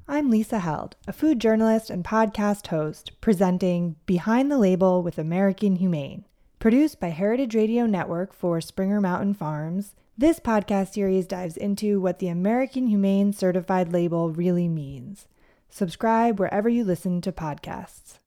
I'm Lisa Held, a food journalist and podcast host, presenting Behind the Label with American Humane. Produced by Heritage Radio Network for Springer Mountain Farms, this podcast series dives into what the American Humane Certified label really means. Subscribe wherever you listen to podcasts.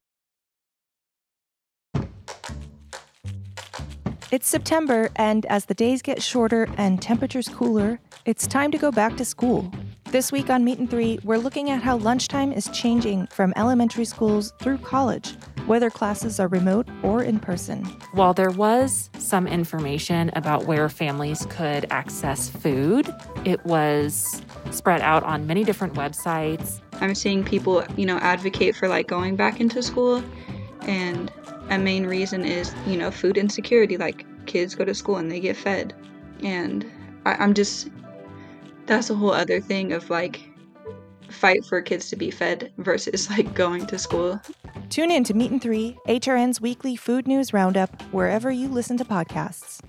It's September, and as the days get shorter and temperatures cooler, it's time to go back to school. This week on Meat and Three, we're looking at how lunchtime is changing from elementary schools through college, whether classes are remote or in person. While there was some information about where families could access food, it was spread out on many different websites. I'm seeing people, advocate for going back into school, and a main reason is, food insecurity. Like, kids go to school and they get fed, and that's a whole other thing of fight for kids to be fed versus going to school. Tune in to Meat and Three, HRN's weekly food news roundup, wherever you listen to podcasts.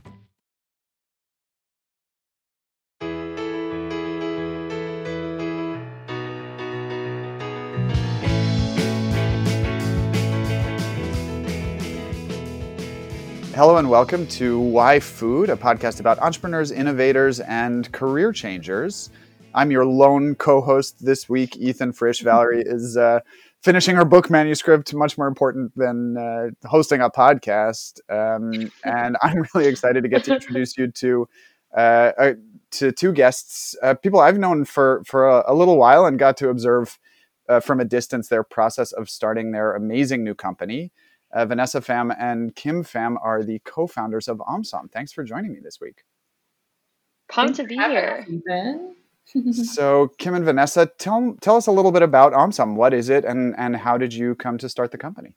Hello and welcome to Why Food, a podcast about entrepreneurs, innovators, and career changers. I'm your lone co-host this week, Ethan Frisch. Valerie is finishing her book manuscript, much more important than hosting a podcast. And I'm really excited to get to introduce you to two guests, people I've known for a little while and got to observe from a distance their process of starting their amazing new company. Vanessa Pham and Kim Pham are the co-founders of OMSOM. Thanks for joining me this week. Pumped to be here. So Kim and Vanessa, tell us a little bit about OMSOM. What is it, and how did you come to start the company?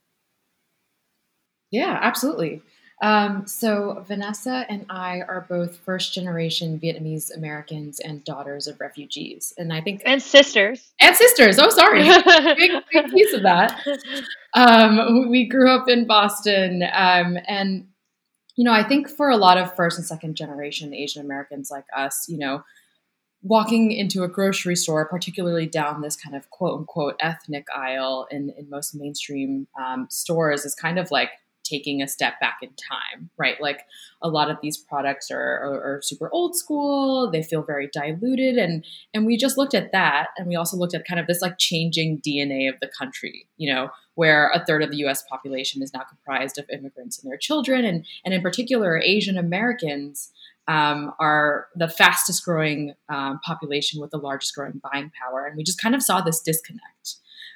Yeah, absolutely. So Vanessa and I are both first-generation Vietnamese Americans and daughters of refugees, and I think sisters. Oh, sorry, big piece of that. We grew up in Boston, and I think for a lot of first and second generation Asian Americans like us, walking into a grocery store, particularly down this kind of quote unquote ethnic aisle in most mainstream stores, is kind of like taking a step back in time, right? Like, a lot of these products are super old school. They feel very diluted. And we just looked at that. And we also looked at kind of this changing DNA of the country, where a third of the US population is now comprised of immigrants and their children. And in particular, Asian Americans are the fastest growing population with the largest growing buying power. And we just kind of saw this disconnect.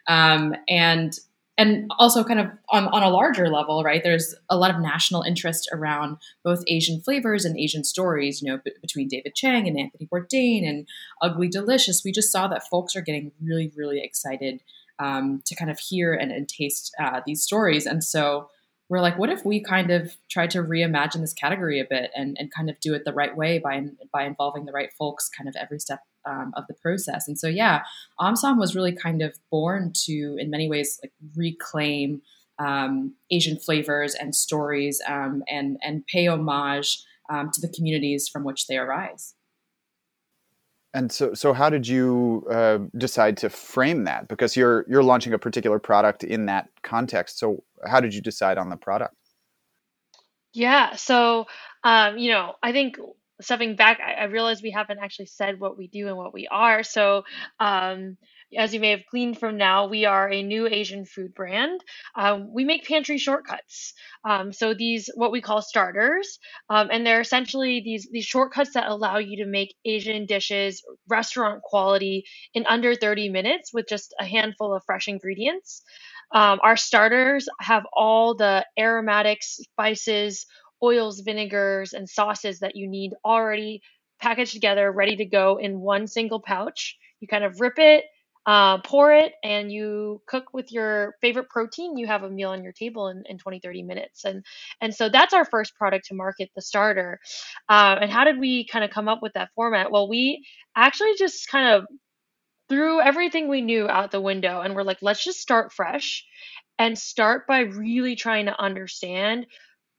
And also kind of on a larger level, right, there's a lot of national interest around both Asian flavors and Asian stories, between David Chang and Anthony Bourdain and Ugly Delicious. We just saw that folks are getting really, really excited to kind of hear and taste these stories. And so we're like, what if we kind of tried to reimagine this category a bit and kind of do it the right way by involving the right folks kind of every step of the process. And so, yeah, OMSOM was really kind of born to, in many ways, reclaim Asian flavors and stories and pay homage to the communities from which they arise. And so how did you decide to frame that? Because you're launching a particular product in that context. So how did you decide on the product? Yeah. So, I think stepping back, I realized we haven't actually said what we do and what we are. So, as you may have gleaned from now, we are a new Asian food brand. We make pantry shortcuts. So these, what we call starters, and they're essentially these shortcuts that allow you to make Asian dishes restaurant quality in under 30 minutes with just a handful of fresh ingredients. Our starters have all the aromatics, spices, oils, vinegars, and sauces that you need already packaged together, ready to go in one single pouch. You kind of rip it, pour it, and you cook with your favorite protein. You have a meal on your table in 20, 30 minutes. And so that's our first product to market, the starter. And how did we kind of come up with that format? Well, we actually just kind of threw everything we knew out the window and we're like, let's just start fresh and start by really trying to understand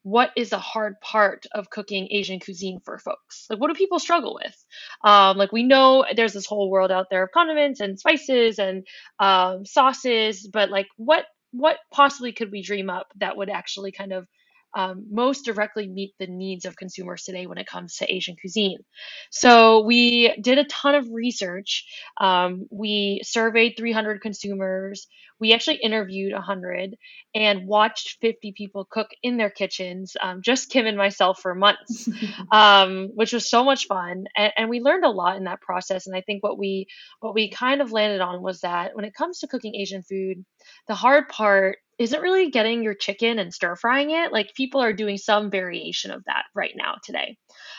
what is the hard part of cooking Asian cuisine for folks? Like, what do people struggle with? Like, we know there's this whole world out there of condiments and spices and sauces, but like, what possibly could we dream up that would actually kind of most directly meet the needs of consumers today when it comes to Asian cuisine? So we did a ton of research. We surveyed 300 consumers. We actually interviewed 100 and watched 50 people cook in their kitchens, just Kim and myself for months, which was so much fun. And we learned a lot in that process. And I think what we kind of landed on was that when it comes to cooking Asian food, the hard part isn't really getting your chicken and stir frying it. Like, people are doing some variation of that right now today.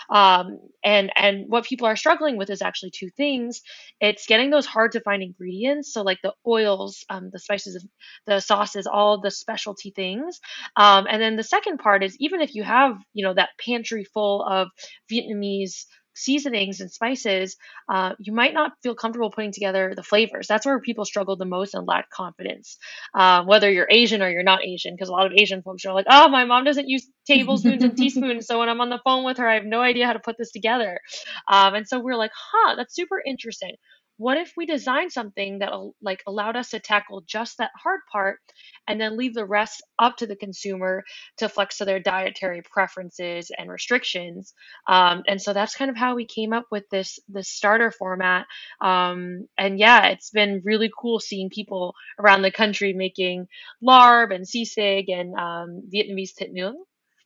And what people are struggling with is actually two things. It's getting those hard to find ingredients, so like the oils, the spices, the sauces, all the specialty things. And then the second part is, even if you have, that pantry full of Vietnamese seasonings and spices, you might not feel comfortable putting together the flavors. That's where people struggle the most and lack confidence, whether you're Asian or you're not Asian, because a lot of Asian folks are like, oh, my mom doesn't use tablespoons and teaspoons, so when I'm on the phone with her, I have no idea how to put this together. And so we're like, that's super interesting. What if we designed something that like allowed us to tackle just that hard part and then leave the rest up to the consumer to flex to their dietary preferences and restrictions? And so that's kind of how we came up with this starter format. And yeah, it's been really cool seeing people around the country making larb and sisig and Vietnamese thịt nướng.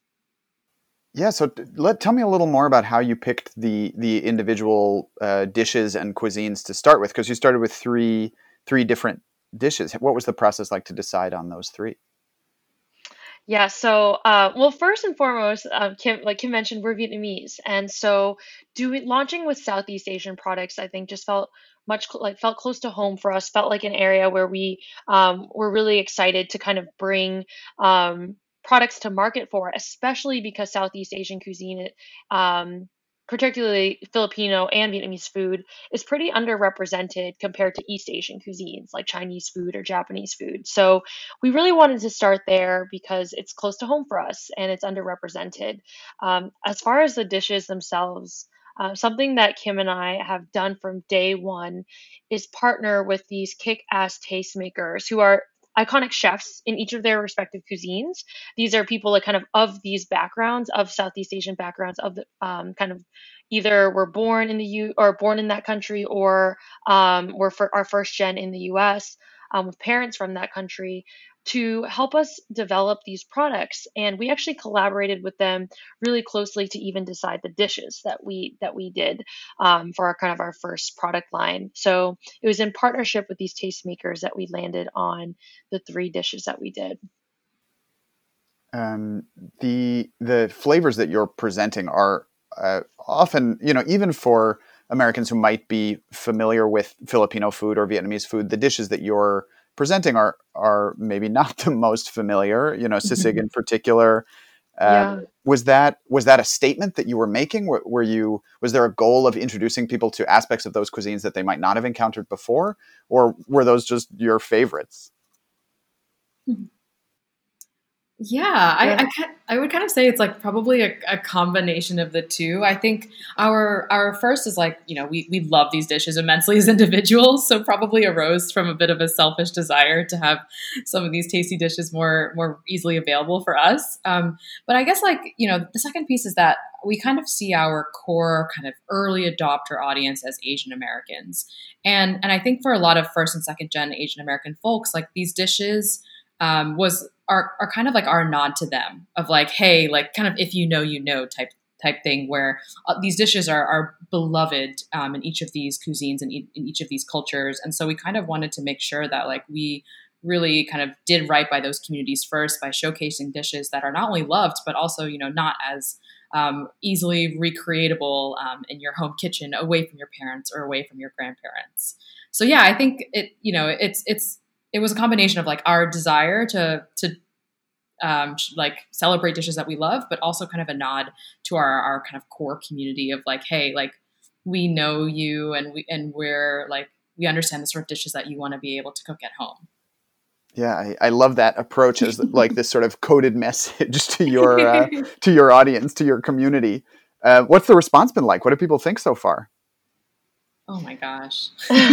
Yeah, so tell me a little more about how you picked the individual dishes and cuisines to start with, because you started with three different dishes. What was the process like to decide on those three? Yeah, so well, first and foremost, Kim mentioned, we're Vietnamese, and so launching with Southeast Asian products, I think just felt felt close to home for us. Felt like an area where we were really excited to kind of bring products to market for, especially because Southeast Asian cuisine, particularly Filipino and Vietnamese food, is pretty underrepresented compared to East Asian cuisines like Chinese food or Japanese food. So we really wanted to start there because it's close to home for us and it's underrepresented. As far as the dishes themselves, something that Kim and I have done from day one is partner with these kick-ass tastemakers who are iconic chefs in each of their respective cuisines. These are people that kind of these backgrounds, of Southeast Asian backgrounds, of the kind of either were born in the or born in that country, or were for our first gen in the U.S. With parents from that country, to help us develop these products. And we actually collaborated with them really closely to even decide the dishes that we did for our first product line. So it was in partnership with these tastemakers that we landed on the three dishes that we did. The flavors that you're presenting are often, even for Americans who might be familiar with Filipino food or Vietnamese food, the dishes that you're presenting are maybe not the most familiar. Sisig in particular. Yeah. Was that a statement that you were making? Was there a goal of introducing people to aspects of those cuisines that they might not have encountered before, or were those just your favorites? Yeah, I would kind of say it's like probably a combination of the two. I think our first is like, we love these dishes immensely as individuals, so probably arose from a bit of a selfish desire to have some of these tasty dishes more easily available for us. But I guess the second piece is that we kind of see our core kind of early adopter audience as Asian Americans. And I think for a lot of first and second gen Asian American folks, like these dishes are kind of like our nod to them of like, hey, like kind of if you know type thing, where these dishes are beloved in each of these cuisines and in each of these cultures. And so we kind of wanted to make sure that like we really kind of did right by those communities first by showcasing dishes that are not only loved, but also, not as easily recreatable in your home kitchen away from your parents or away from your grandparents. So yeah, I think it was a combination of like our desire to like celebrate dishes that we love, but also kind of a nod to our kind of core community of like, hey, like we know you and we're like, we understand the sort of dishes that you want to be able to cook at home. Yeah, I love that approach as like this sort of coded message to your audience, to your community. What's the response been like? What do people think so far? Oh my gosh.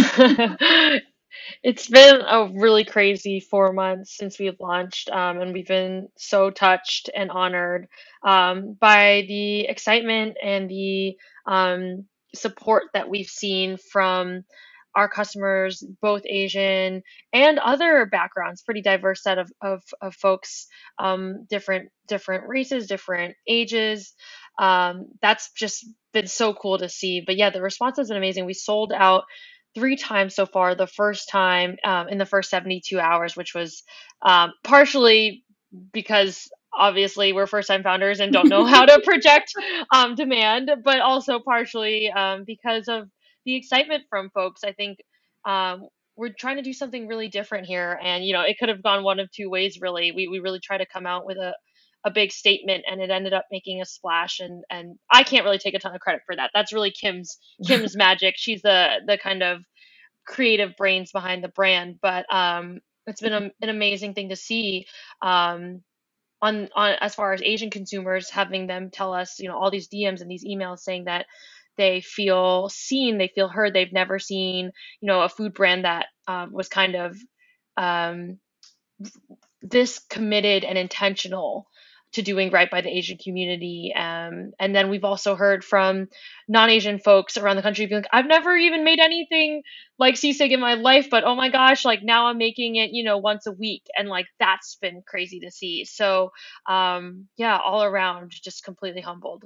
It's been a really crazy 4 months since we've launched, and we've been so touched and honored by the excitement and the support that we've seen from our customers, both Asian and other backgrounds, pretty diverse set of folks, different races, different ages. That's just been so cool to see. But yeah, the response has been amazing. We sold out 3 times so far. The first time in the first 72 hours, which was partially because obviously we're first time founders and don't know how to project demand, but also partially because of the excitement from folks. I think we're trying to do something really different here. And, it could have gone one of two ways, really. We really try to come out with a big statement, and it ended up making a splash, and I can't really take a ton of credit for that. That's really Kim's magic. She's the kind of creative brains behind the brand, but it's been an amazing thing to see on as far as Asian consumers, having them tell us, all these DMs and these emails saying that they feel seen, they feel heard. They've never seen, a food brand that was kind of um, this committed and intentional to doing right by the Asian community. And then we've also heard from non-Asian folks around the country being like, I've never even made anything like sisig in my life, but oh my gosh, like now I'm making it, once a week. And like, that's been crazy to see. So yeah, all around just completely humbled.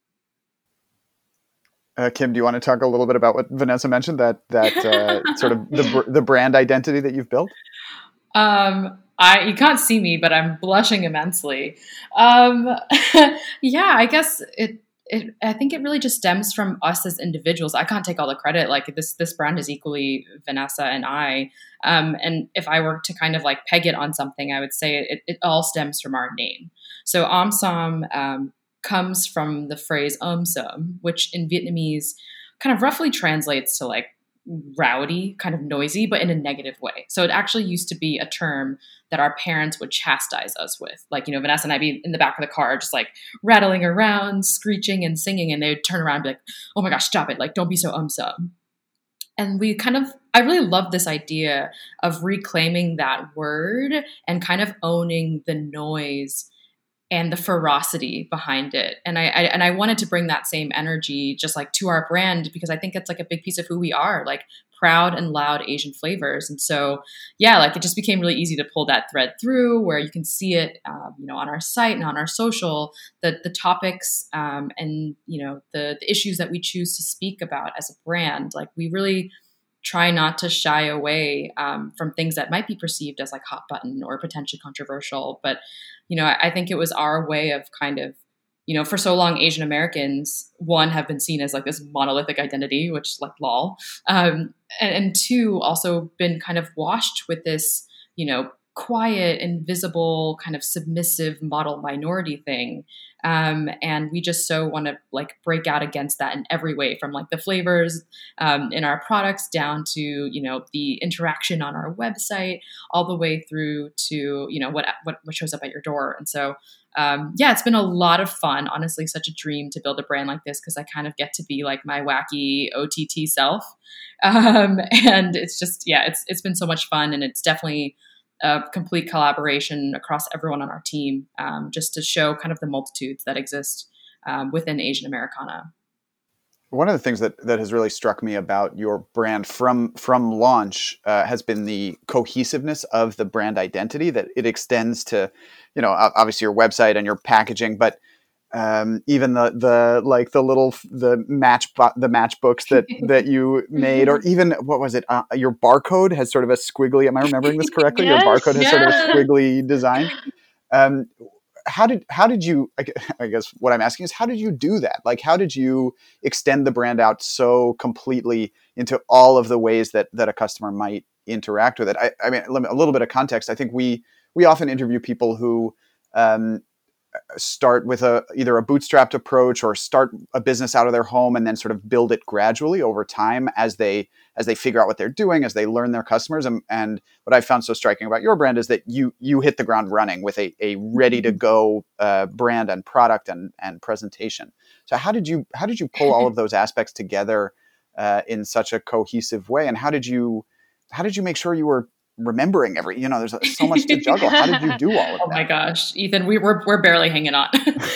Kim, do you want to talk a little bit about what Vanessa mentioned, that sort of the brand identity that you've built? You can't see me, but I'm blushing immensely. Yeah, I guess I think it really just stems from us as individuals. I can't take all the credit. Like this brand is equally Vanessa and I. And if I were to kind of like peg it on something, I would say it all stems from our name. So Om Som comes from the phrase Som, which in Vietnamese kind of roughly translates to like rowdy, kind of noisy, but in a negative way. So it actually used to be a term that our parents would chastise us with. Like, Vanessa and I'd be in the back of the car, just like rattling around, screeching and singing. And they would turn around and be like, oh my gosh, stop it. Like, don't be so Som. And I really love this idea of reclaiming that word and kind of owning the noise and the ferocity behind it. And I wanted to bring that same energy just like to our brand, because I think it's like a big piece of who we are, like proud and loud Asian flavors. And so, yeah, like it just became really easy to pull that thread through where you can see it, on our site and on our social, the topics and, the issues that we choose to speak about as a brand. Like we really try not to shy away from things that might be perceived as like hot button or potentially controversial. But, I think it was our way of kind of, for so long, Asian Americans, one, have been seen as like this monolithic identity, which like lol. And two, also been kind of washed with this, quiet, invisible, kind of submissive model minority thing. And we just so want to like break out against that in every way, from like the flavors in our products down to, the interaction on our website, all the way through to, what shows up at your door. And so, yeah, it's been a lot of fun. Honestly, such a dream to build a brand like this, because I kind of get to be like my wacky OTT self. And it's just, yeah, it's been so much fun. And it's definitely a complete collaboration across everyone on our team, just to show kind of the multitudes that exist within Asian Americana. One of the things that has really struck me about your brand from launch has been the cohesiveness of the brand identity, that it extends to, obviously your website and your packaging, but even the matchbooks that you made, or even what was it? Your barcode has sort of a squiggly. Am I remembering this correctly? Yes, your barcode has sort of a squiggly design. How did you? I guess what I'm asking is, how did you do that? Like, how did you extend the brand out so completely into all of the ways that a customer might interact with it? I mean, a little bit of context. I think we often interview people who start with either a bootstrapped approach or start a business out of their home and then sort of build it gradually over time as they figure out what they're doing, as they learn their customers. And what I found so striking about your brand is that you hit the ground running with a ready to go brand and product and presentation. So how did you pull all of those aspects together in such a cohesive way? And how did you make sure you were remembering there's so much to juggle? How did you do all of that? Oh my gosh, Ethan, we're barely hanging on.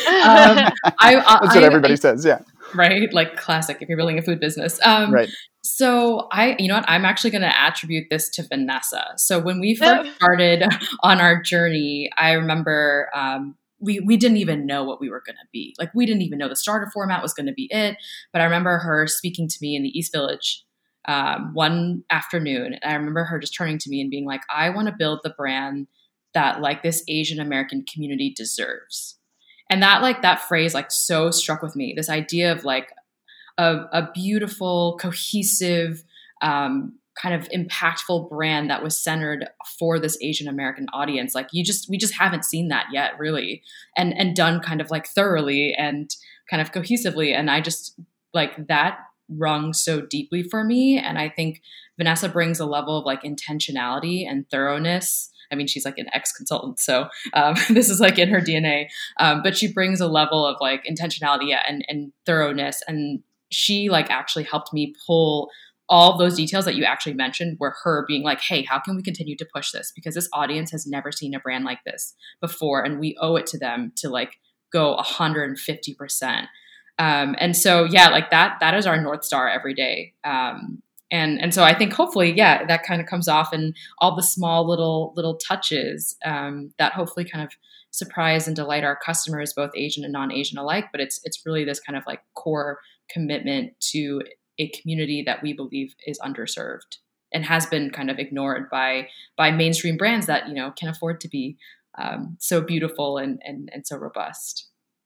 That's what everybody says. Yeah. Right. Like classic, if you're building a food business. Right. So I'm actually going to attribute this to Vanessa. So when we first started on our journey, I remember, we didn't even know what we were going to be. Like, we didn't even know the starter format was going to be it. But I remember her speaking to me in the East Village one afternoon. And I remember her just turning to me and being like, I want to build the brand that like this Asian American community deserves. And that phrase like so struck with me, this idea of like a beautiful, cohesive, kind of impactful brand that was centered for this Asian American audience. Like we just haven't seen that yet, really, and done kind of like thoroughly and kind of cohesively. And I just like that rung so deeply for me. And I think Vanessa brings a level of like intentionality and thoroughness. I mean, she's like an ex-consultant, so this is like in her DNA. But she brings a level of like intentionality and thoroughness. And she like actually helped me pull all those details that you actually mentioned, were her being like, hey, how can we continue to push this? Because this audience has never seen a brand like this before. And we owe it to them to like go 150%. And so, yeah, like that is our North Star every day. And so I think hopefully, yeah, that kind of comes off in all the small little touches that hopefully kind of surprise and delight our customers, both Asian and non-Asian alike. But it's really this kind of like core commitment to a community that we believe is underserved and has been kind of ignored by mainstream brands that, can afford to be so beautiful and so robust.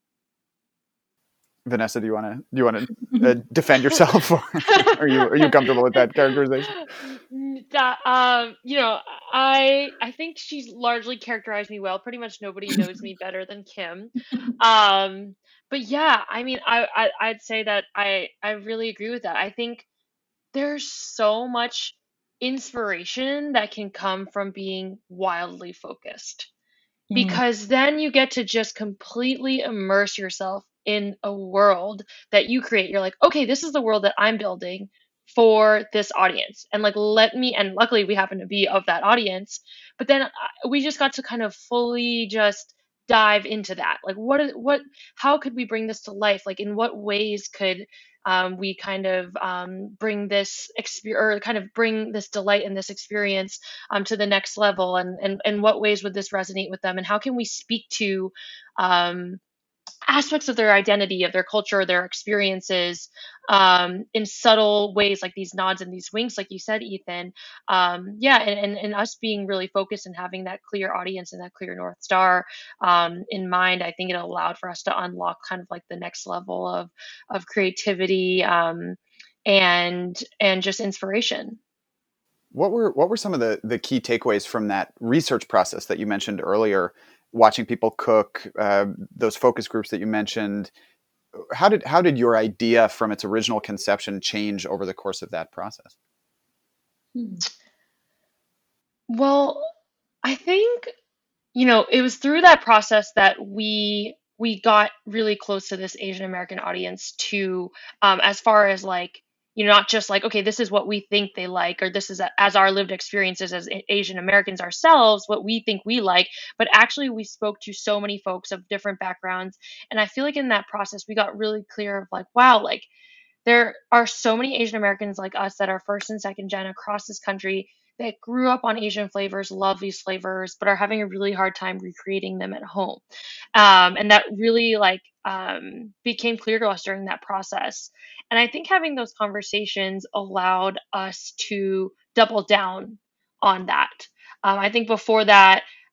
Vanessa, do you want to defend yourself, or are you comfortable with that characterization? I think she's largely characterized me well. Pretty much nobody knows me better than Kim. But yeah, I mean, I'd say that I really agree with that. I think there's so much inspiration that can come from being wildly focused, because then you get to just completely immerse yourself in a world that you create. You're like, okay, this is the world that I'm building for this audience. And like, and luckily we happen to be of that audience, but then we just got to kind of fully just dive into that. Like, how could we bring this to life? Like, in what ways could we kind of bring this or kind of bring this delight and this experience to the next level, and what ways would this resonate with them, and how can we speak to aspects of their identity, of their culture, their experiences, in subtle ways, like these nods and these winks, like you said, Ethan. And us being really focused and having that clear audience and that clear North Star in mind, I think it allowed for us to unlock kind of like the next level of creativity and just inspiration. What were some of the key takeaways from that research process that you mentioned earlier? Watching people cook, those focus groups that you mentioned, how did your idea from its original conception change over the course of that process? Well, I think, it was through that process that we got really close to this Asian American audience to, as far as like, not just like, okay, this is what we think they like, or this is as our lived experiences as Asian Americans ourselves, what we think we like, but actually we spoke to so many folks of different backgrounds. And I feel like in that process, we got really clear of like, wow, like there are so many Asian Americans like us that are first and second gen across this country that grew up on Asian flavors, love these flavors, but are having a really hard time recreating them at home. And that really became clear to us during that process. And I think having those conversations allowed us to double down on that. I think before that,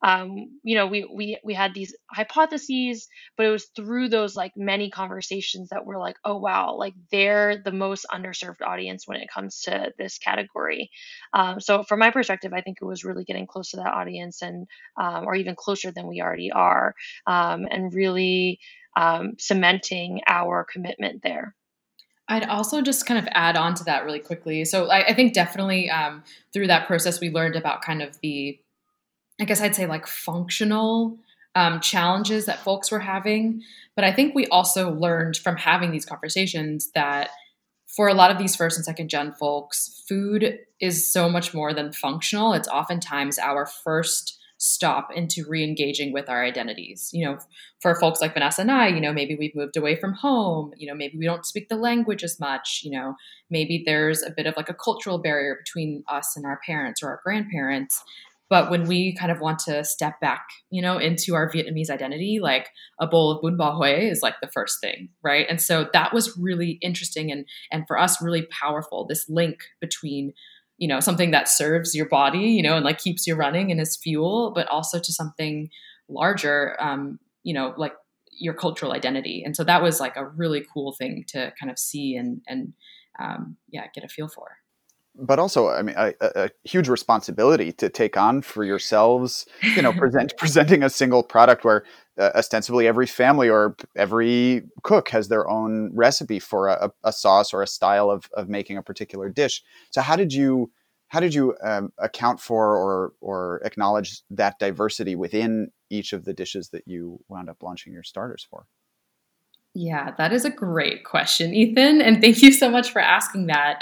we had these hypotheses, but it was through those like many conversations that we're like, oh wow, like they're the most underserved audience when it comes to this category. So from my perspective, I think it was really getting close to that audience, and or even closer than we already are, and really cementing our commitment there. I'd also just kind of add on to that really quickly. So I think definitely through that process, we learned about kind of the, I guess I'd say like functional challenges that folks were having. But I think we also learned from having these conversations that for a lot of these first and second gen folks, food is so much more than functional. It's oftentimes our first stop into re-engaging with our identities. For folks like Vanessa and I, maybe we've moved away from home, maybe we don't speak the language as much, maybe there's a bit of like a cultural barrier between us and our parents or our grandparents. But when we kind of want to step back, into our Vietnamese identity, like a bowl of bún bò Huế is like the first thing, right? And so that was really interesting and for us really powerful, this link between something that serves your body, and like keeps you running and is fuel, but also to something larger, like your cultural identity. And so that was like a really cool thing to kind of see and get a feel for. But also, I mean, a huge responsibility to take on for yourselves, presenting a single product where ostensibly every family or every cook has their own recipe for a sauce or a style of making a particular dish. So how did you account for or acknowledge that diversity within each of the dishes that you wound up launching your starters for? Yeah, that is a great question, Ethan. And thank you so much for asking that.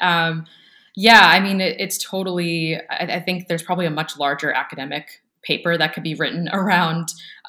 I mean, it's totally, I think there's probably a much larger academic paper that could be written around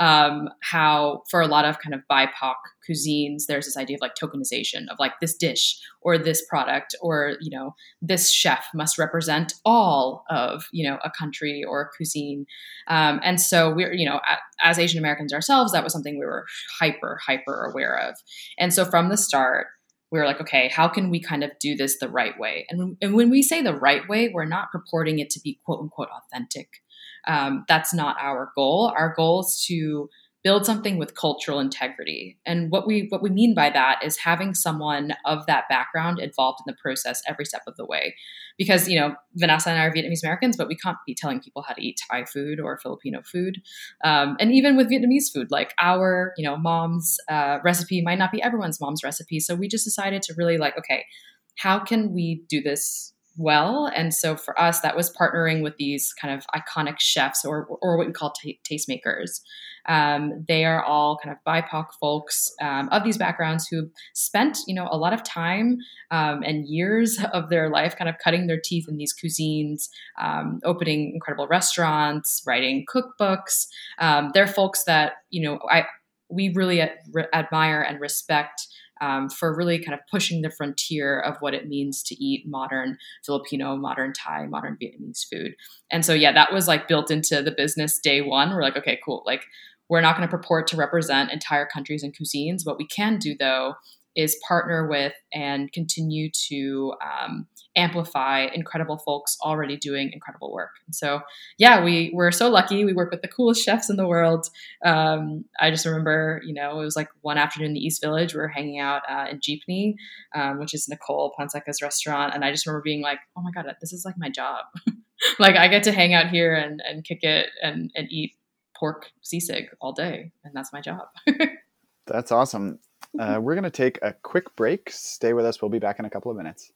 how for a lot of kind of BIPOC cuisines, there's this idea of like tokenization of like this dish or this product or, this chef must represent all of, a country or a cuisine. And so we're, as Asian Americans ourselves, that was something we were hyper aware of. And so from the start, we were like, okay, how can we kind of do this the right way? And when we say the right way, we're not purporting it to be quote unquote authentic. That's not our goal. Our goal is to build something with cultural integrity. And what we mean by that is having someone of that background involved in the process every step of the way. Because, Vanessa and I are Vietnamese Americans, but we can't be telling people how to eat Thai food or Filipino food. And even with Vietnamese food, like our, mom's recipe might not be everyone's mom's recipe. So we just decided to really like, okay, how can we do this well? And so for us, that was partnering with these kind of iconic chefs or what we call tastemakers. They are all kind of BIPOC folks of these backgrounds who spent, a lot of time and years of their life kind of cutting their teeth in these cuisines, opening incredible restaurants, writing cookbooks. They're folks that, we really admire and respect for really kind of pushing the frontier of what it means to eat modern Filipino, modern Thai, modern Vietnamese food. And so, that was like built into the business day one. We're like, okay, cool. Like we're not going to purport to represent entire countries and cuisines. What we can do though is partner with and continue to amplify incredible folks already doing incredible work. And so, we're so lucky. We work with the coolest chefs in the world. I just remember, it was like one afternoon in the East Village, we were hanging out in Jeepney, which is Nicole Ponseca's restaurant. And I just remember being like, oh my God, this is like my job. Like I get to hang out here and kick it and eat pork sisig all day. And that's my job. That's awesome. We're going to take a quick break. Stay with us. We'll be back in a couple of minutes.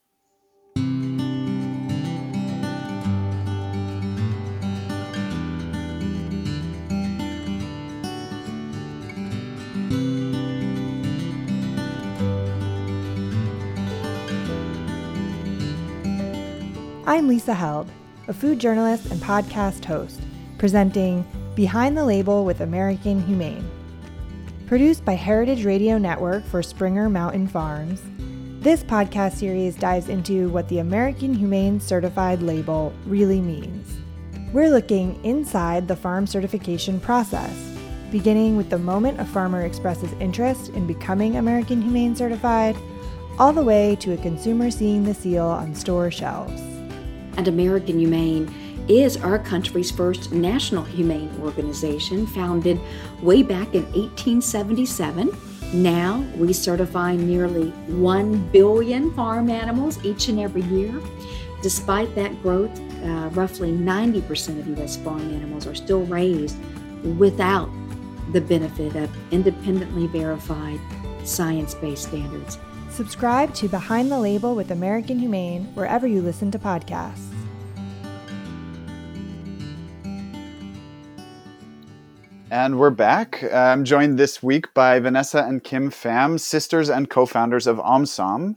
I'm Lisa Held, a food journalist and podcast host, presenting Behind the Label with American Humane. Produced by Heritage Radio Network for Springer Mountain Farms, this podcast series dives into what the American Humane Certified label really means. We're looking inside the farm certification process, beginning with the moment a farmer expresses interest in becoming American Humane Certified, all the way to a consumer seeing the seal on store shelves. And American Humane is our country's first national humane organization, founded way back in 1877. Now we certify nearly 1 billion farm animals each and every year. Despite that growth, roughly 90% of U.S. farm animals are still raised without the benefit of independently verified science-based standards. Subscribe to Behind the Label with American Humane wherever you listen to podcasts. And we're back. I'm joined this week by Vanessa and Kim Pham, sisters and co-founders of OMSOM.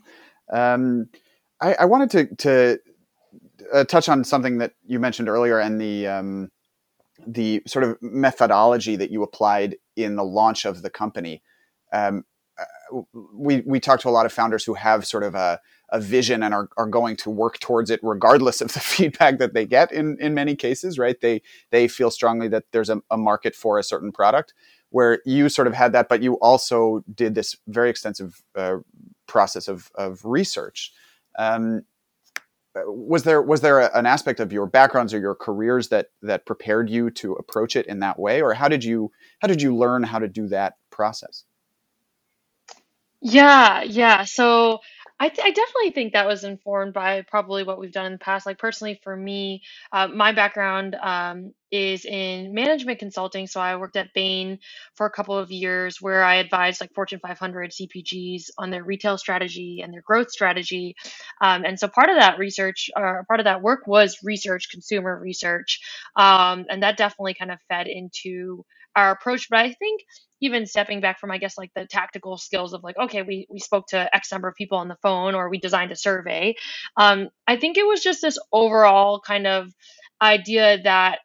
I wanted to touch on something that you mentioned earlier, and the sort of methodology that you applied in the launch of the company. We talked to a lot of founders who have sort of a vision and are going to work towards it regardless of the feedback that they get in many cases, right? They feel strongly that there's a market for a certain product, where you sort of had that, but you also did this very extensive process of research. Was there an aspect of your backgrounds or your careers that prepared you to approach it in that way? Or how did you learn how to do that process? Yeah. So I definitely think that was informed by probably what we've done in the past. Like personally, for me, my background is in management consulting. So I worked at Bain for a couple of years, where I advised like Fortune 500 CPGs on their retail strategy and their growth strategy. And so part of that research, or part of that work, was research, consumer research, and that definitely kind of fed into our approach. But I think even stepping back from, I guess, like the tactical skills of like, okay, we spoke to X number of people on the phone, or we designed a survey. I think it was just this overall kind of idea that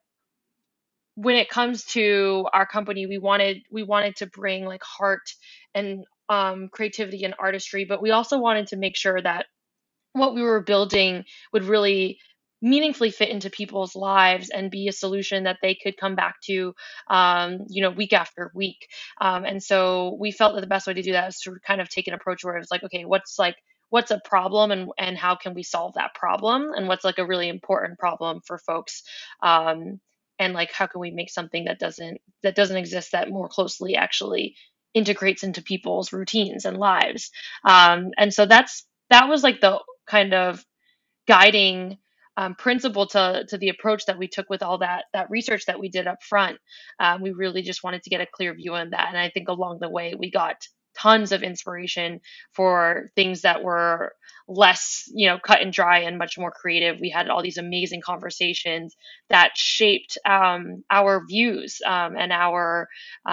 when it comes to our company, we wanted to bring like heart and creativity and artistry, but we also wanted to make sure that what we were building would really meaningfully fit into people's lives and be a solution that they could come back to, week after week. And so we felt that the best way to do that is to kind of take an approach where it was like, okay, what's a problem, and how can we solve that problem, and what's like a really important problem for folks. And like, how can we make something that doesn't exist, that more closely actually integrates into people's routines and lives. And so that was like the kind of guiding principle to the approach that we took with all that research that we did up front. We really just wanted to get a clear view on that, and I think along the way we got tons of inspiration for things that were less, cut and dry and much more creative. We had all these amazing conversations that shaped our views, and our,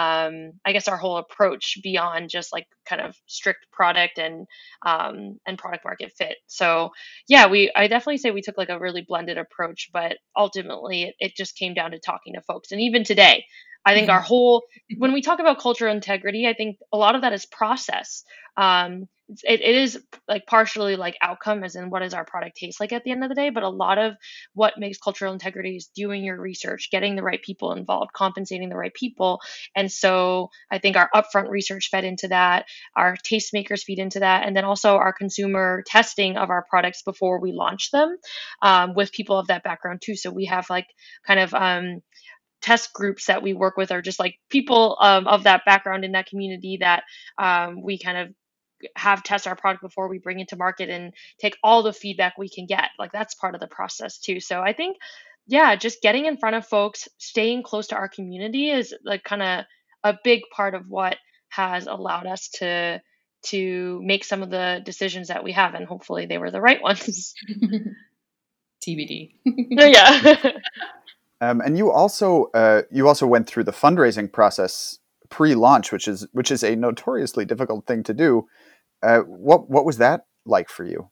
I guess, our whole approach beyond just like kind of strict product and product market fit. So yeah, I definitely say we took like a really blended approach, but ultimately it just came down to talking to folks. And even today, I think when we talk about cultural integrity, I think a lot of that is process. It is like partially like outcome, as in what does our product taste like at the end of the day, but a lot of what makes cultural integrity is doing your research, getting the right people involved, compensating the right people. And so I think our upfront research fed into that, our tastemakers feed into that, and then also our consumer testing of our products before we launch them, with people of that background too. So we have like kind of test groups that we work with, are just like people of that background in that community that we kind of have test our product before we bring it to market, and take all the feedback we can get. Like that's part of the process too. So I think, yeah, just getting in front of folks, staying close to our community is like kind of a big part of what has allowed us to make some of the decisions that we have, and hopefully they were the right ones. TBD. Yeah. And you also went through the fundraising process pre-launch, which is a notoriously difficult thing to do. What was that like for you?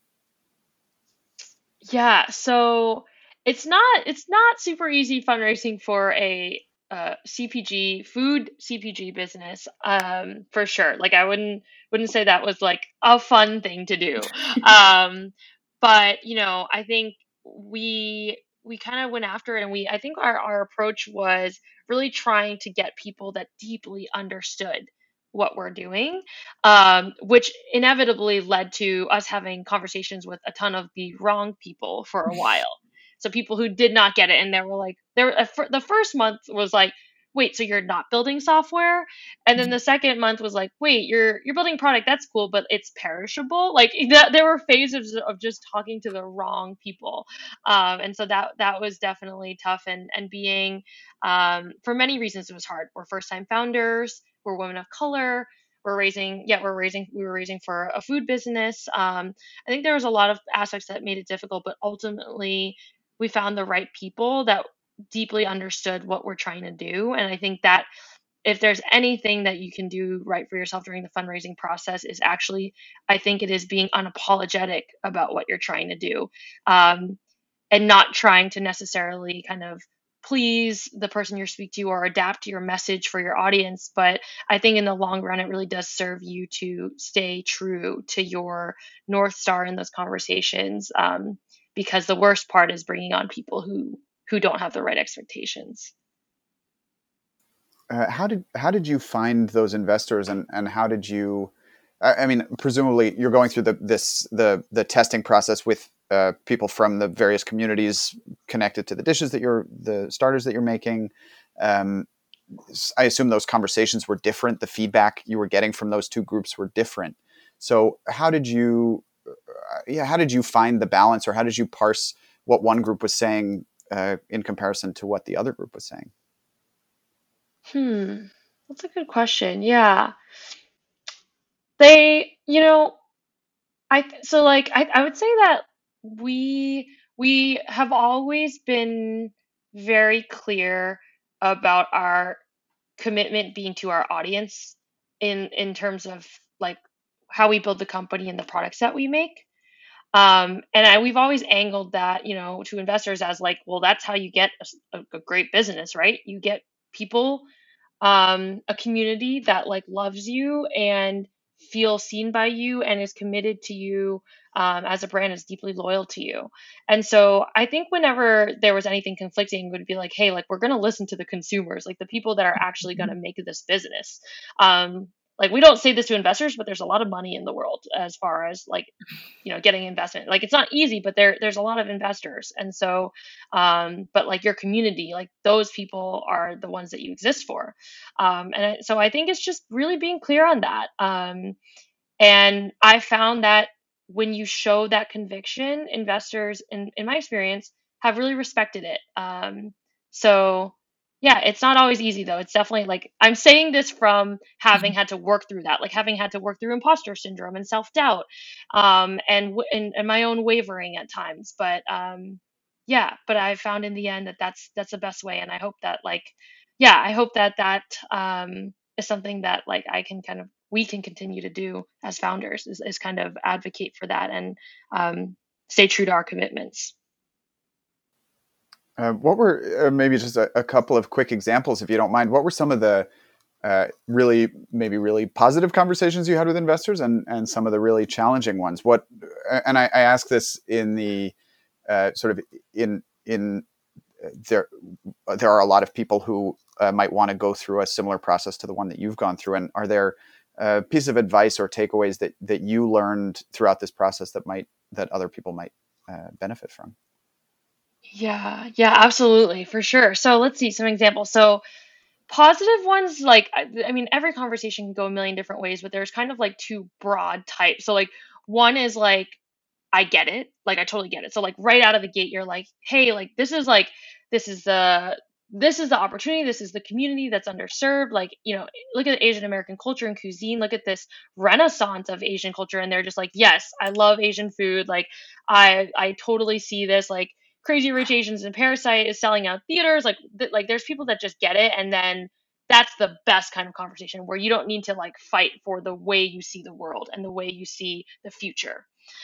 Yeah, so it's not super easy fundraising for a CPG food CPG business, for sure. Like I wouldn't say that was like a fun thing to do. But I think we kind of went after it, and I think our approach was really trying to get people that deeply understood what we're doing, which inevitably led to us having conversations with a ton of the wrong people for a while. So people who did not get it, and they were like, the first month was like, wait, so you're not building software? And then the second month was like, wait, you're building product, that's cool, but it's perishable. Like there were phases of just talking to the wrong people. And so that was definitely tough, and being for many reasons it was hard. We're first time founders, we're women of color, we were raising for a food business. I think there was a lot of aspects that made it difficult, but ultimately we found the right people that deeply understood what we're trying to do. And I think that if there's anything that you can do right for yourself during the fundraising process, is actually, I think it is being unapologetic about what you're trying to do, and not trying to necessarily kind of please the person you're speaking to or adapt your message for your audience. But I think in the long run, it really does serve you to stay true to your North Star in those conversations, because the worst part is bringing on people who don't have the right expectations. How did you find those investors, and how did you? I mean, presumably you're going through the testing process with people from the various communities connected to the starters that you're making. I assume those conversations were different. The feedback you were getting from those two groups were different. So how did you find the balance, or how did you parse what one group was saying in comparison to what the other group was saying? That's a good question. Yeah. They, I would say that we have always been very clear about our commitment being to our audience in terms of like how we build the company and the products that we make. We've always angled that, to investors as like, well, that's how you get a great business, right? You get people, a community that like loves you and feels seen by you and is committed to you, as a brand, is deeply loyal to you. And so I think whenever there was anything conflicting, it would be like, hey, like we're going to listen to the consumers, like the people that are actually going to make this business. Like we don't say this to investors, but there's a lot of money in the world as far as like, getting investment. Like it's not easy, but there's a lot of investors. And so, but like your community, like those people are the ones that you exist for. So I think it's just really being clear on that. And I found that when you show that conviction, investors, in my experience, have really respected it. So yeah, it's not always easy though. It's definitely like, I'm saying this from having had to work through that, like having had to work through imposter syndrome and self-doubt, and my own wavering at times. But yeah, but I found in the end that that's the best way. And I hope that is something that like we can continue to do as founders, is kind of advocate for that and stay true to our commitments. What were maybe just a couple of quick examples, if you don't mind? What were some of the really positive conversations you had with investors, and some of the really challenging ones? And I ask this in the sort of in there are a lot of people who might want to go through a similar process to the one that you've gone through. And are there pieces of advice or takeaways that you learned throughout this process that other people might benefit from? Yeah, absolutely, for sure. So let's see some examples. So positive ones, like, I mean, every conversation can go a million different ways, but there's kind of like two broad types. So like one is like, I get it. Like, I totally get it. So like right out of the gate, you're like, hey, like this is the opportunity. This is the community that's underserved. Like, look at Asian American culture and cuisine. Look at this renaissance of Asian culture. And they're just like, yes, I love Asian food. Like, I totally see this. Like, Crazy Rich Asians and Parasite is selling out theaters. Like there's people that just get it. And then that's the best kind of conversation where you don't need to like fight for the way you see the world and the way you see the future.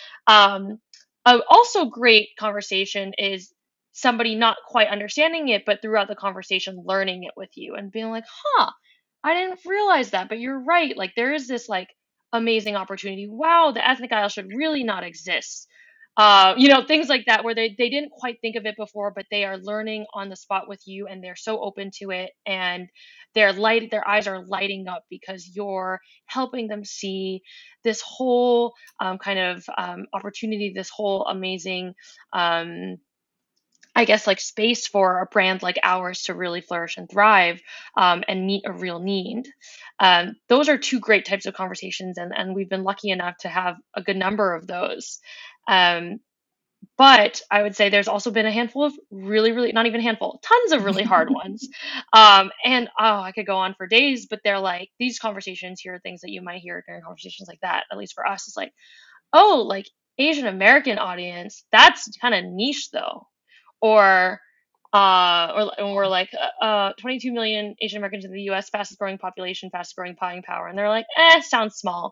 Also great conversation is somebody not quite understanding it, but throughout the conversation, learning it with you and being like, I didn't realize that, but you're right. Like there is this like amazing opportunity. Wow, the ethnic aisle should really not exist. Things like that, where they didn't quite think of it before, but they are learning on the spot with you, and they're so open to it, and their eyes are lighting up because you're helping them see this whole kind of opportunity, this whole amazing I guess, like space for a brand like ours to really flourish and thrive, and meet a real need. Those are two great types of conversations, and we've been lucky enough to have a good number of those. Um, but I would say there's also been a handful of really, really, not even a handful, tons of really hard ones. And I could go on for days, but they're like these conversations here are things that you might hear during conversations like that. At least for us, it's like, oh, like Asian American audience, that's kind of niche though. Or and we're like 22 million Asian Americans in the U.S., fastest growing population, fastest growing buying power, and they're like, sounds small.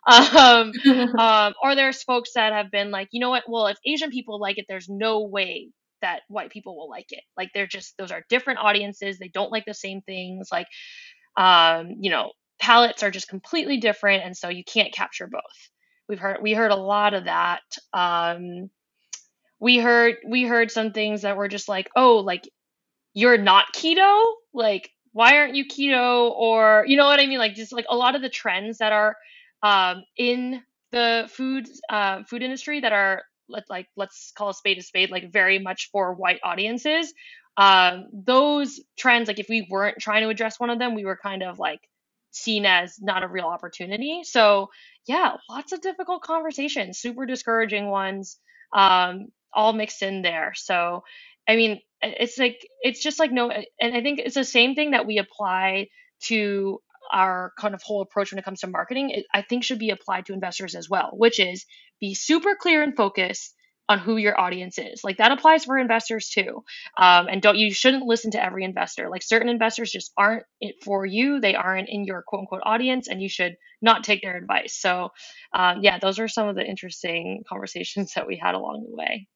Or there's folks that have been like, you know what? Well, if Asian people like it, there's no way that white people will like it. Like they're just those are different audiences. They don't like the same things. Like palettes are just completely different, and so you can't capture both. We heard a lot of that. We heard some things that were just like, oh, like you're not keto, like why aren't you keto, or you know what I mean, like just like a lot of the trends that are in the food industry that are let's call a spade, like very much for white audiences. Those trends, like if we weren't trying to address one of them, we were kind of like seen as not a real opportunity. So yeah, lots of difficult conversations, super discouraging ones, all mixed in there. So I mean, it's just like no, and I think it's the same thing that we apply to our kind of whole approach when it comes to marketing. I think should be applied to investors as well, which is be super clear and focused on who your audience is. Like that applies for investors too. And you shouldn't listen to every investor. Like certain investors just aren't it for you. They aren't in your quote unquote audience, and you should not take their advice. So yeah, those are some of the interesting conversations that we had along the way.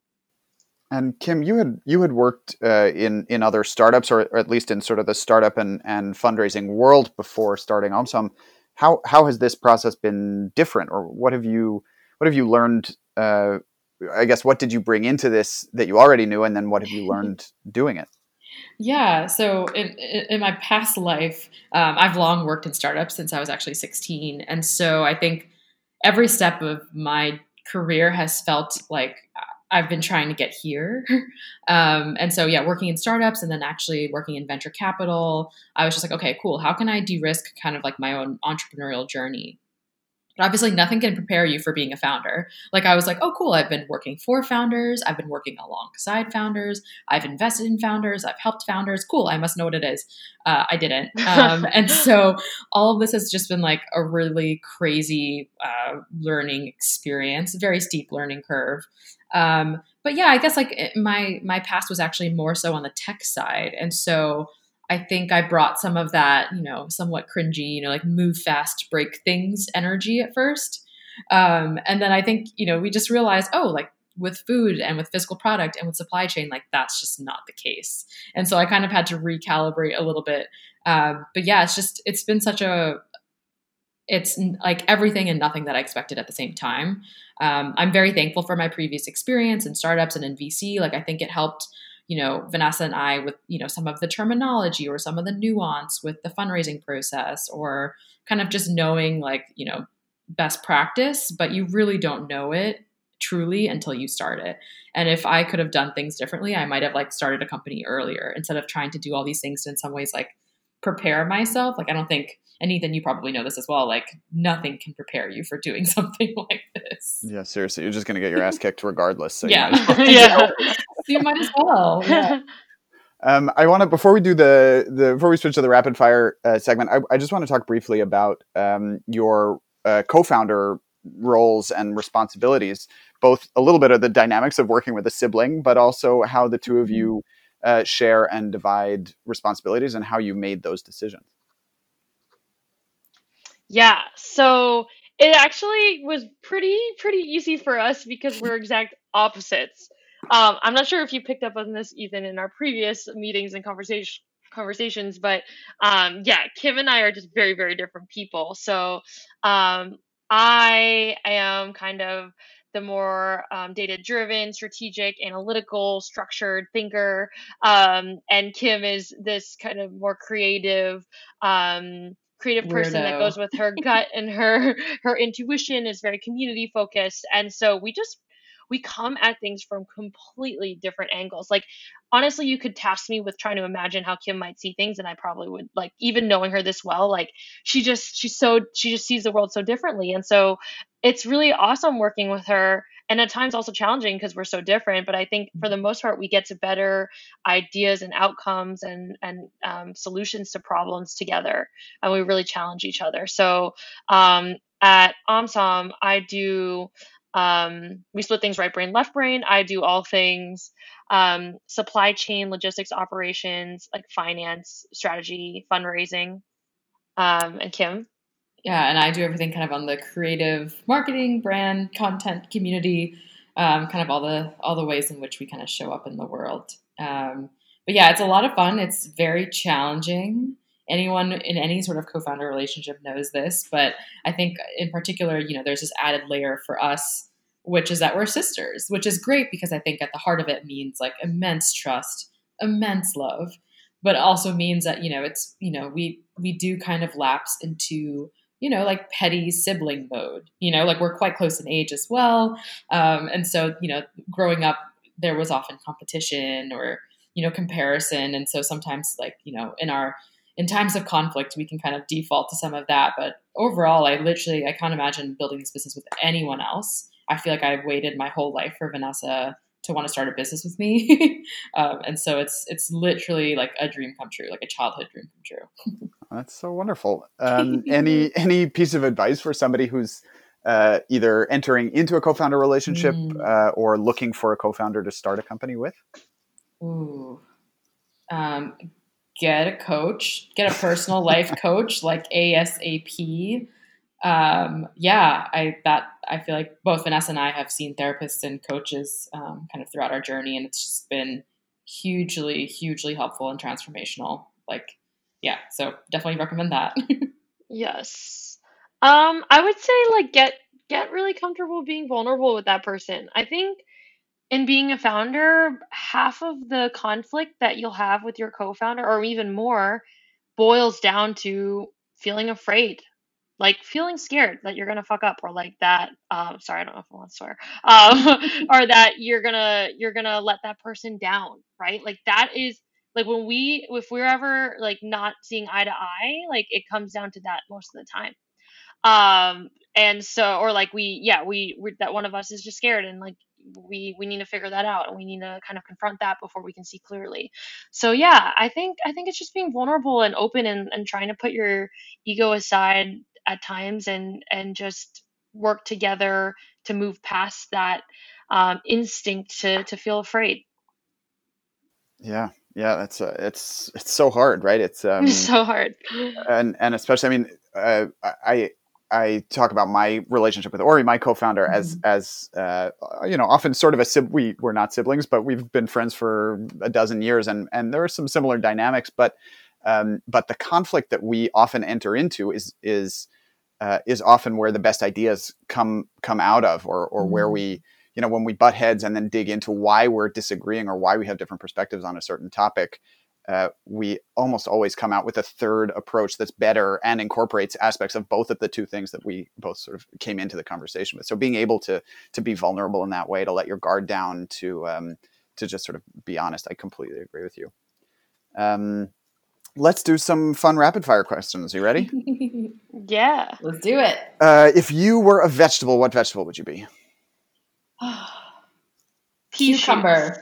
And Kim, you had worked in other startups, or at least in sort of the startup and fundraising world before starting OMSOM. How has this process been different, or what have you learned? I guess what did you bring into this that you already knew, and then what have you learned doing it? Yeah, so in my past life, I've long worked in startups since I was actually 16, and so I think every step of my career has felt like I've been trying to get here. And so, yeah, working in startups and then actually working in venture capital, I was just like, okay, cool. How can I de-risk kind of like my own entrepreneurial journey? But obviously nothing can prepare you for being a founder. Like I was like, oh, cool. I've been working for founders. I've been working alongside founders. I've invested in founders. I've helped founders. Cool. I must know what it is. I didn't. And so all of this has just been like a really crazy learning experience, a very steep learning curve. But yeah, I guess like my past was actually more so on the tech side. And so I think I brought some of that, somewhat cringy, like move fast, break things energy at first. And then I think, we just realized, oh, like with food and with physical product and with supply chain, like that's just not the case. And so I kind of had to recalibrate a little bit. But yeah, it's been it's like everything and nothing that I expected at the same time. I'm very thankful for my previous experience in startups and in VC. Like I think it helped Vanessa and I with, some of the terminology or some of the nuance with the fundraising process, or kind of just knowing like, best practice, but you really don't know it truly until you start it. And if I could have done things differently, I might have like started a company earlier instead of trying to do all these things to in some ways like prepare myself. Like I don't think, and Ethan, you probably know this as well, like nothing can prepare you for doing something like this. Yeah, seriously. You're just going to get your ass kicked regardless. So yeah. You might as well. Yeah. I want to, before we do before we switch to the rapid fire segment, I just want to talk briefly about your co-founder roles and responsibilities, both a little bit of the dynamics of working with a sibling, but also how the two of you share and divide responsibilities and how you made those decisions. Yeah, so it actually was pretty easy for us because we're exact opposites. I'm not sure if you picked up on this, Ethan, in our previous meetings and conversations, but yeah, Kim and I are just very, very different people. So I am kind of the more data-driven, strategic, analytical, structured thinker, and Kim is this kind of more creative person that goes with her gut, and her intuition is very community focused. And so we come at things from completely different angles. Like, honestly, you could task me with trying to imagine how Kim might see things, and I probably would, like, even knowing her this well, like, she just sees the world so differently. And so it's really awesome working with her, and at times also challenging because we're so different. But I think for the most part, we get to better ideas and outcomes and solutions to problems together, and we really challenge each other. So at OMSOM, I do we split things right brain, left brain. I do all things supply chain, logistics, operations, like finance, strategy, fundraising. And Kim? Yeah, and I do everything kind of on the creative marketing, brand, content, community, kind of all the ways in which we kind of show up in the world. But yeah, it's a lot of fun. It's very challenging. Anyone in any sort of co-founder relationship knows this, but I think in particular, there's this added layer for us, which is that we're sisters, which is great because I think at the heart of it means like immense trust, immense love, but also means that, it's, we do kind of lapse into, like petty sibling mode, like we're quite close in age as well. And so, growing up, there was often competition or, comparison. And so sometimes like, in times of conflict, we can kind of default to some of that. But overall, I can't imagine building this business with anyone else. I feel like I've waited my whole life for Vanessa to want to start a business with me. And so it's literally like a dream come true, like a childhood dream come true. That's so wonderful. Any piece of advice for somebody who's either entering into a co-founder relationship or looking for a co-founder to start a company with? Ooh. Get a coach, get a personal life coach, like ASAP. I feel like both Vanessa and I have seen therapists and coaches kind of throughout our journey, and it's just been hugely, hugely helpful and transformational. So definitely recommend that. Yes. I would say like get really comfortable being vulnerable with that person. I think in being a founder, half of the conflict that you'll have with your co-founder, or even more, boils down to feeling afraid, like feeling scared that you're gonna fuck up, or like that. Sorry, I don't know if I want to swear. Or that you're gonna let that person down, right? Like that is like if we're ever like not seeing eye to eye, like it comes down to that most of the time. And so, or like we that one of us is just scared, and like we need to figure that out, and we need to kind of confront that before we can see clearly. So yeah, I think it's just being vulnerable and open, and trying to put your ego aside at times, and just work together to move past that instinct to feel afraid. Yeah, it's so hard, right? It's so hard, and especially, I mean, I talk about my relationship with Ori, my co-founder, as often sort of we're not siblings, but we've been friends for a dozen years, and there are some similar dynamics, but the conflict that we often enter into is often where the best ideas come out of, or where we, when we butt heads and then dig into why we're disagreeing or why we have different perspectives on a certain topic. We almost always come out with a third approach that's better and incorporates aspects of both of the two things that we both sort of came into the conversation with. So being able to be vulnerable in that way, to let your guard down, to just sort of be honest, I completely agree with you. Let's do some fun rapid fire questions. You ready? Yeah. Let's do it. If you were a vegetable, what vegetable would you be? Cucumber.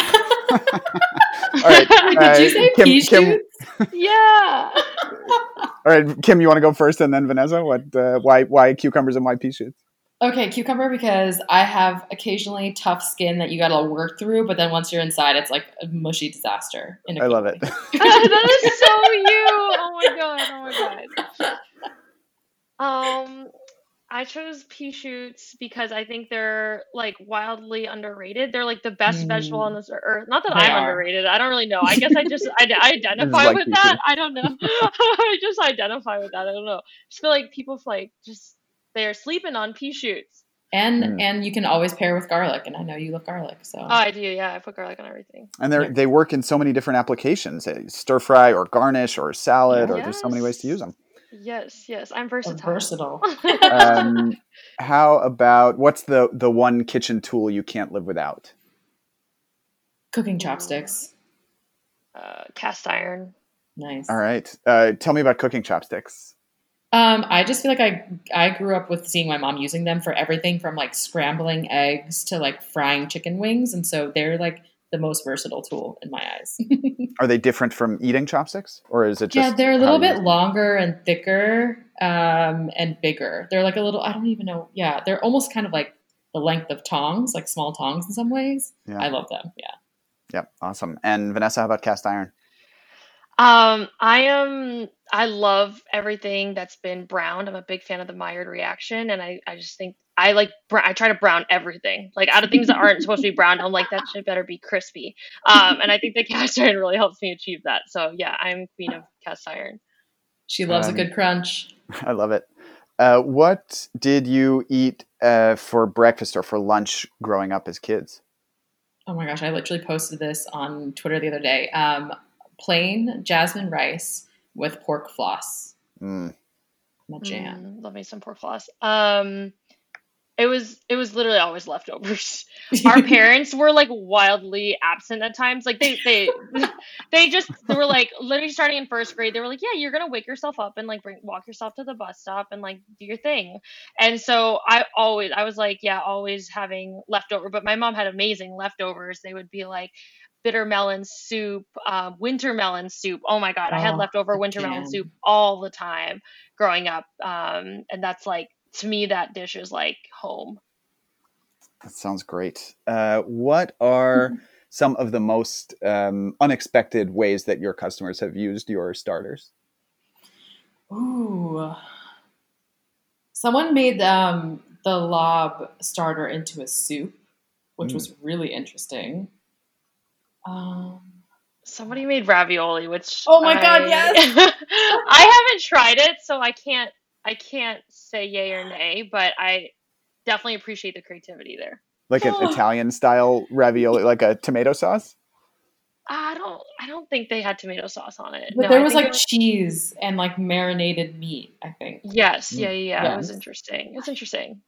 All right. Did you say pea shoots? Yeah. All right, Kim, you want to go first, and then Vanessa? Why cucumbers and why pea shoots? Okay, cucumber, because I have occasionally tough skin that you got to work through, but then once you're inside, it's like a mushy disaster. I love it. That is so you. Oh my god. I chose pea shoots because I think they're like wildly underrated. They're like the best vegetable on this earth. Not that I'm underrated. I don't really know. I guess I identify with that. I don't know. I just identify with that. I don't know. I just feel like people they are sleeping on pea shoots. And you can always pair with garlic, and I know you love garlic, so. Oh, I do, yeah. I put garlic on everything. And they work in so many different applications: stir fry, or garnish, or salad, or there's so many ways to use them. Yes, I'm versatile. Versatile. How about, what's the one kitchen tool you can't live without? Cooking chopsticks. Cast iron. Nice. All right. Tell me about cooking chopsticks. I just feel like I grew up with seeing my mom using them for everything from like scrambling eggs to like frying chicken wings. And so they're like the most versatile tool in my eyes. Are they different from eating chopsticks, or is it just? Yeah, they're a little bit longer and thicker and bigger. They're like a little, I don't even know. Yeah, they're almost kind of like the length of tongs, like small tongs in some ways. Yeah. I love them. Yeah. Yep. Awesome. And Vanessa, how about cast iron? I love everything that's been browned. I'm a big fan of the Maillard reaction, and I just think I try to brown everything. Like out of things that aren't supposed to be browned, I'm like, that should better be crispy. And I think the cast iron really helps me achieve that. So yeah, I'm queen of cast iron. She loves a good crunch. I love it. What did you eat for breakfast or for lunch growing up as kids? Oh my gosh, I literally posted this on Twitter the other day. Plain jasmine rice with pork floss. My jam. Love me some pork floss. It was literally always leftovers. Our parents were like wildly absent at times. Like they were like literally starting in first grade. They were like, yeah, you're gonna wake yourself up and like walk yourself to the bus stop and like do your thing. And so I was like, yeah, always having leftover. But my mom had amazing leftovers. They would be like bitter melon soup, winter melon soup. Oh my God, I had leftover winter melon soup all the time growing up. And that's like, to me, that dish is like home. That sounds great. What are some of the most unexpected ways that your customers have used your starters? Ooh. Someone made the lob starter into a soup, which was really interesting. Somebody made ravioli, which oh my God, yes! I haven't tried it, so I can't say yay or nay, but I definitely appreciate the creativity there. Like an Italian style ravioli, like a tomato sauce? I don't think they had tomato sauce on it. But no, there was like cheese and like marinated meat, I think. Yes. Yeah. It was interesting. It's interesting.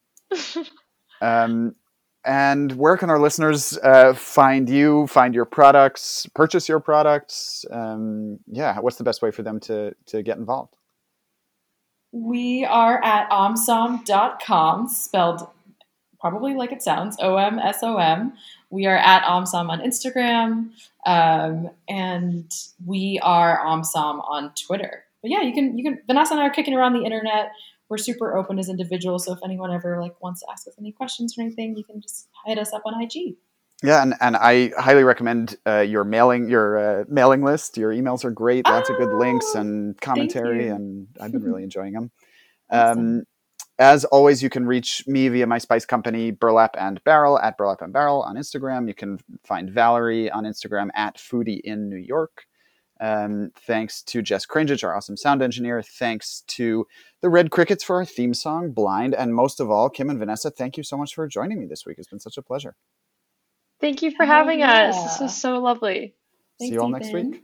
And where can our listeners find you, find your products, purchase your products? What's the best way for them to get involved? We are at omsom.com, spelled probably like it sounds, OMSOM. We are at omsom on Instagram, and we are omsom on Twitter. But yeah, you can. Vanessa and I are kicking around the internet. We're super open as individuals, so if anyone ever like wants to ask us any questions or anything, you can just hit us up on IG. Yeah, and I highly recommend your mailing list. Your emails are great. Lots of good links and commentary, and I've been really enjoying them. Awesome. As always, you can reach me via my spice company, Burlap and Barrel, at Burlap and Barrel on Instagram. You can find Valerie on Instagram at Foodie in New York. Thanks to Jess Crange, our awesome sound engineer. Thanks to the Red Crickets for our theme song, Blind. And most of all, Kim and Vanessa, thank you so much for joining me this week. It's been such a pleasure. Thank you for having us. This was so lovely. See you all next week.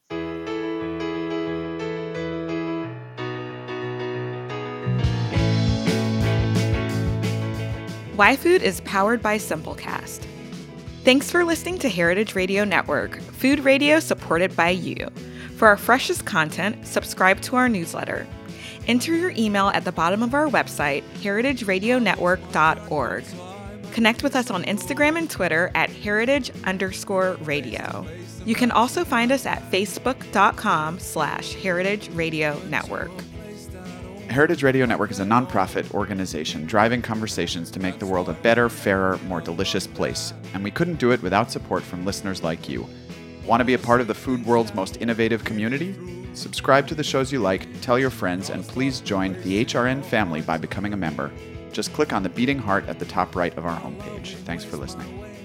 Why Food is powered by Simplecast. Thanks for listening to Heritage Radio Network, food radio supported by you. For our freshest content, subscribe to our newsletter. Enter your email at the bottom of our website, heritageradionetwork.org. Connect with us on Instagram and Twitter at heritage_radio. You can also find us at facebook.com/Heritage Radio Network. Heritage Radio Network is a nonprofit organization driving conversations to make the world a better, fairer, more delicious place. And we couldn't do it without support from listeners like you. Want to be a part of the food world's most innovative community? Subscribe to the shows you like, tell your friends, and please join the HRN family by becoming a member. Just click on the beating heart at the top right of our homepage. Thanks for listening.